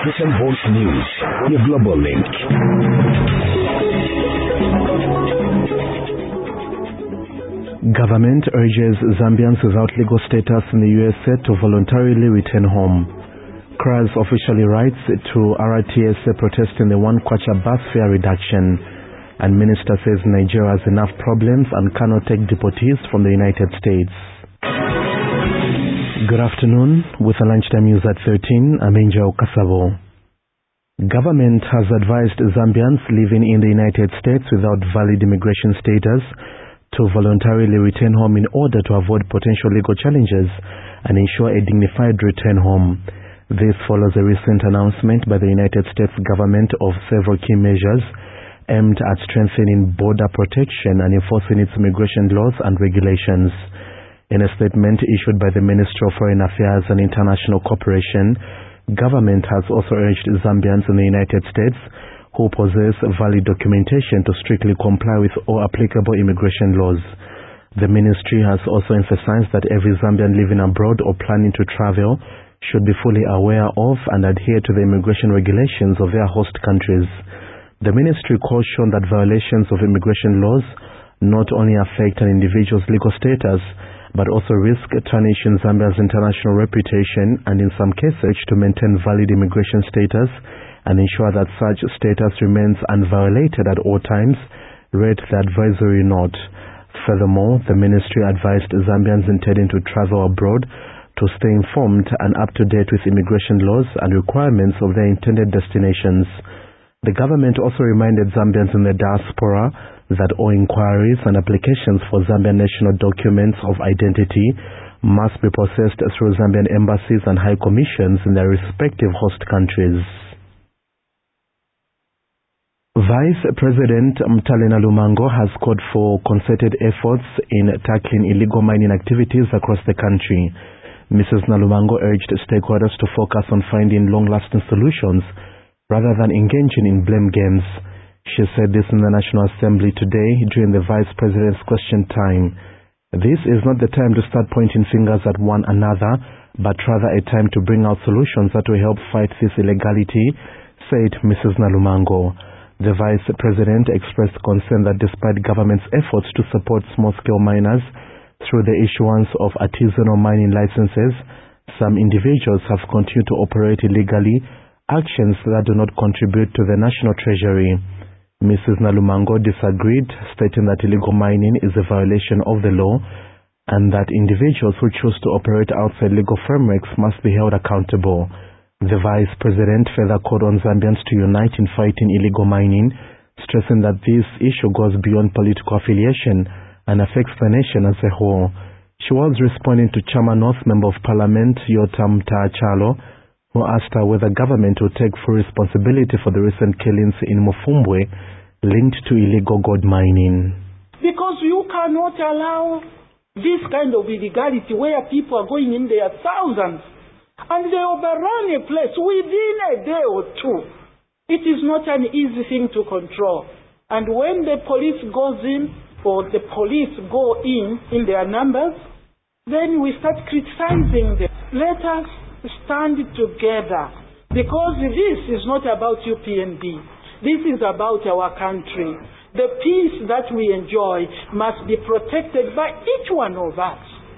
Christian Voice News, your global link. Government urges Zambians without legal status in the USA to voluntarily return home. CRAS officially writes to RTSA protesting the 1 kwacha bus fare reduction, and Minister says Nigeria has enough problems and cannot take deportees from the United States. Good afternoon. With the lunchtime news at 13, I'm Angel Kasavo. Government has advised Zambians living in the United States without valid immigration status to voluntarily return home in order to avoid potential legal challenges and ensure a dignified return home. This follows a recent announcement by the United States government of several key measures aimed at strengthening border protection and enforcing its immigration laws and regulations. In a statement issued by the Ministry of Foreign Affairs and International Cooperation, government has also urged Zambians in the United States who possess valid documentation to strictly comply with all applicable immigration laws. The ministry has also emphasized that every Zambian living abroad or planning to travel should be fully aware of and adhere to the immigration regulations of their host countries. The ministry cautioned that violations of immigration laws not only affect an individual's legal status, but also risk tarnishing Zambia's international reputation and in some cases to maintain valid immigration status and ensure that such status remains unviolated at all times, read the advisory note. Furthermore, the ministry advised Zambians intending to travel abroad to stay informed and up to date with immigration laws and requirements of their intended destinations. The government also reminded Zambians in the diaspora that all inquiries and applications for Zambian national documents of identity must be processed through Zambian embassies and high commissions in their respective host countries. Vice President Mtalena Lumango has called for concerted efforts in tackling illegal mining activities across the country. Mrs. Nalumango urged stakeholders to focus on finding long-lasting solutions rather than engaging in blame games. She said this in the National Assembly today during the Vice President's question time. This is not the time to start pointing fingers at one another, but rather a time to bring out solutions that will help fight this illegality, said Mrs. Nalumango. The Vice President expressed concern that despite government's efforts to support small-scale miners through the issuance of artisanal mining licenses, some individuals have continued to operate illegally, actions that do not contribute to the national treasury. Mrs. Nalumango disagreed, stating that illegal mining is a violation of the law and that individuals who choose to operate outside legal frameworks must be held accountable. The Vice President further called on Zambians to unite in fighting illegal mining, stressing that this issue goes beyond political affiliation and affects the nation as a whole. She was responding to Chama North Member of Parliament Yotam Taachalo, who asked her whether government would take full responsibility for the recent killings in Mufumbwe linked to illegal gold mining. Because you cannot allow this kind of illegality where people are going in their thousands and they overrun a place within a day or two. It is not an easy thing to control. And when the police goes in or the police go in their numbers, then we start criticizing them. Let us stand together, because this is not about UPNB. This is about our country. The peace that we enjoy must be protected by each one of us.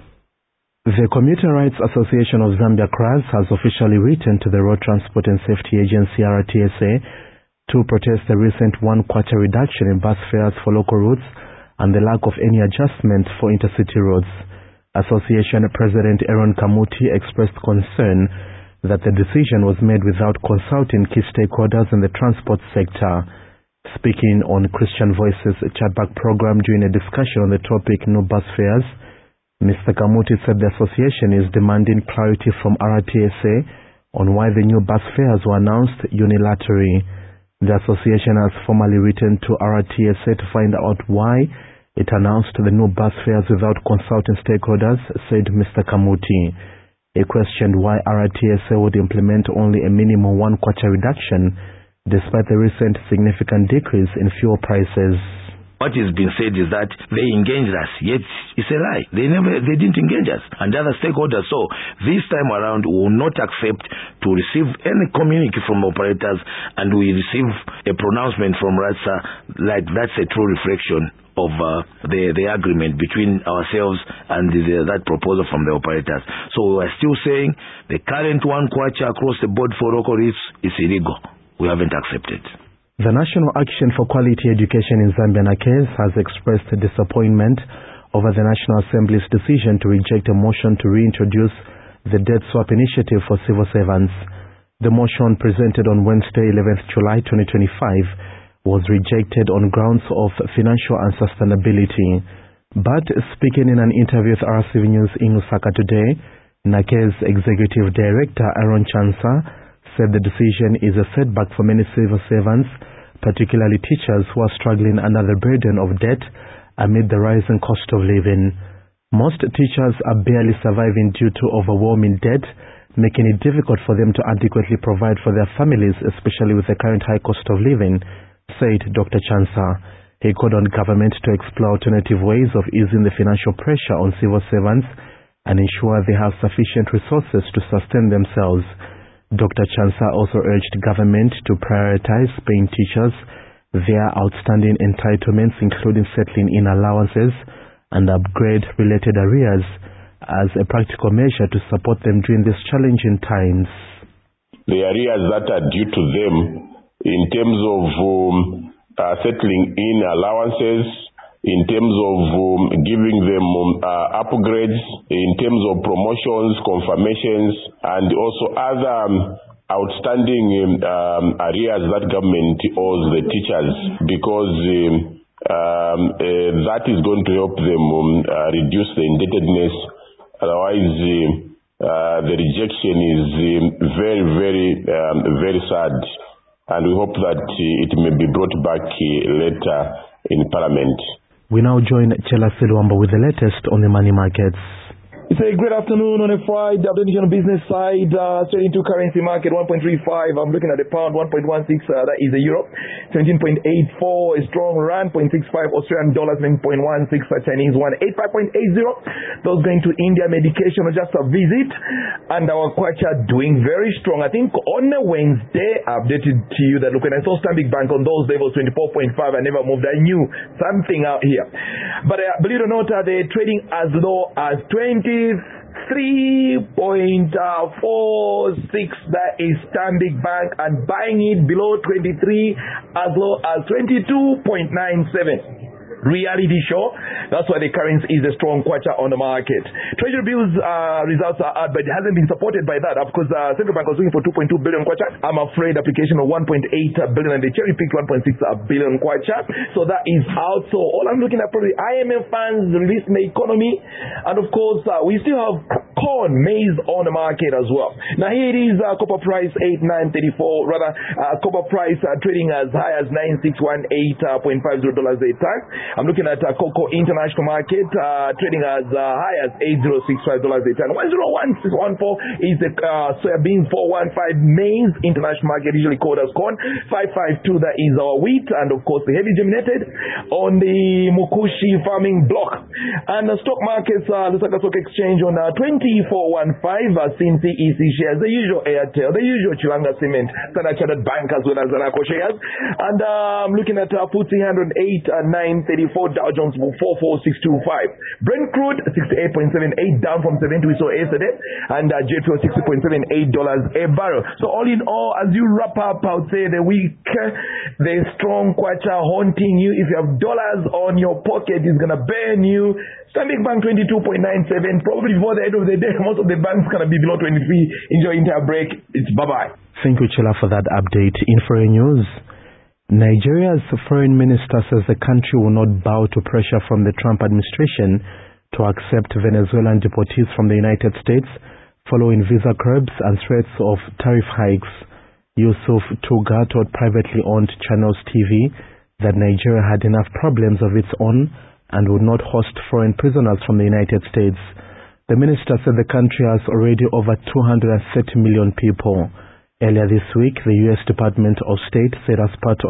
The Commuter Rights Association of Zambia CRAS has officially written to the Road Transport and Safety Agency RTSA to protest the recent 1 kwacha reduction in bus fares for local routes and the lack of any adjustment for intercity roads. Association President Aaron Kamuti expressed concern that the decision was made without consulting key stakeholders in the transport sector. Speaking on Christian Voices chatback program during a discussion on the topic no bus fares, Mr. Kamuti said the association is demanding clarity from RTSA on why the new bus fares were announced unilaterally. The association has formally written to RTSA to find out why it announced the new bus fares without consulting stakeholders, said Mr. Kamuti. He questioned why RTSA would implement only a minimum 1 kwacha reduction despite the recent significant decrease in fuel prices. what has been said is that they engaged us, yet it's a lie. They didn't engage us and other stakeholders. So this time around, we will not accept to receive any communique from operators, and we receive a pronouncement from RATSA like that's a true reflection of the agreement between ourselves and that proposal from the operators. So we are still saying the current 1 kwacha across the board for local reefs is illegal. We haven't accepted. The National Action for Quality Education in Zambia, NAQEZ, has expressed disappointment over the National Assembly's decision to reject a motion to reintroduce the debt swap initiative for civil servants. The motion, presented on Wednesday, 11th July 2025, was rejected on grounds of financial unsustainability. But speaking in an interview with RCV News in Lusaka today, NAQEZ Executive Director Aaron Chansa said the decision is a setback for many civil servants, particularly teachers who are struggling under the burden of debt amid the rising cost of living. Most teachers are barely surviving due to overwhelming debt, making it difficult for them to adequately provide for their families, especially with the current high cost of living, said Dr. Chansa. He called on government to explore alternative ways of easing the financial pressure on civil servants and ensure they have sufficient resources to sustain themselves. Dr. Chansa also urged government to prioritize paying teachers their outstanding entitlements, including settling in allowances and upgrade-related arrears, as a practical measure to support them during these challenging times. The arrears that are due to them in terms of settling in allowances, in terms of giving them upgrades, in terms of promotions, confirmations, and also other outstanding arrears that government owes the teachers, because that is going to help them reduce the indebtedness. Otherwise, the rejection is very sad, and we hope that it may be brought back later in Parliament. We now join Chela Silwamba with the latest on the money markets. It's a great afternoon on a Friday. Updating on the business side, straight into currency market, 1.35. I'm looking at the pound, 1.16. That is the euro, 17.84. A strong rand, 0.65. Australian dollars, 9.16. Chinese yuan, 85.80. Those going to India medication or just a visit. And our kwacha doing very strong. I think on a Wednesday, I updated to you that look, when I saw Stanbic Bank on those levels, 24.5, I never moved. I knew something out here. But believe it or not, they're trading as low as 23.46. That is Stanbic Bank, and buying it below 23 as low as 22.97. Reality show. That's why the currency is a strong kwacha on the market. Treasury bills results are out, but it hasn't been supported by that. Of course, Central Bank was looking for 2.2 billion kwacha. I'm afraid application of 1.8 billion, and they cherry picked 1.6 billion kwacha. So that is out. So all I'm looking at probably IMF funds released in the economy, and of course we still have corn, maize on the market as well. Now here it is, copper price 8934. Rather, copper price trading as high as $9618.50 a ton. I'm looking at cocoa international market trading as high as $8065 a ton. 101,614 is the soybean. 415 maize international market, usually called as corn. 552, that is our wheat, and of course the heavy germinated on the Mukushi farming block. And the stock markets, the Lusaka Stock Exchange on 2415 seen CEC shares, the usual Airtel, the usual Chilanga Cement, Standard Chartered Bank, as well as Zanako shares. And I'm looking at FTSE 108 934, Dow Jones 44625. Brent crude 68.78, down from 70 we saw yesterday, and jet fuel $60.78 a barrel. So all in all, as you wrap up, I would say the week, the strong kwacha haunting you. If you have dollars on your pocket, it's gonna burn you. Stanbic Bank 22.97. Probably before the end of the day, most of the banks gonna be below 23. Enjoy entire break. It's bye-bye. Thank you, Chela, for that update. In foreign news, Nigeria's foreign minister says the country will not bow to pressure from the Trump administration to accept Venezuelan deportees from the United States following visa curbs and threats of tariff hikes. Yusuf Tuga told privately owned Channels TV that Nigeria had enough problems of its own and would not host foreign prisoners from the United States. The minister said the country has already over 230 million people. Earlier this week, the U.S. Department of State said as part